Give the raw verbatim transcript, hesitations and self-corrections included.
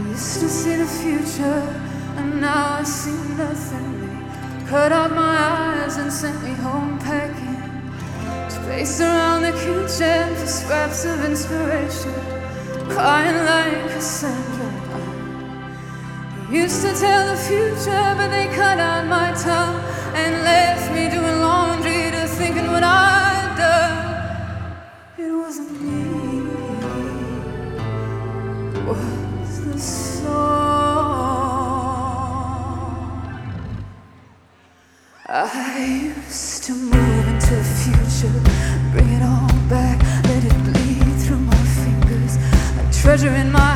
Used to see the future, and now I see nothing. They cut out my eyes and sent me home packing. Space around the kitchen for scraps of inspiration, crying like Cassandra. Used to tell the future, but they cut out my tongue and left me doing laundry to thinking what I'd done. It wasn't me, it was the song. I used to move into the future, bring it all back, let it bleed through my fingers like treasure in my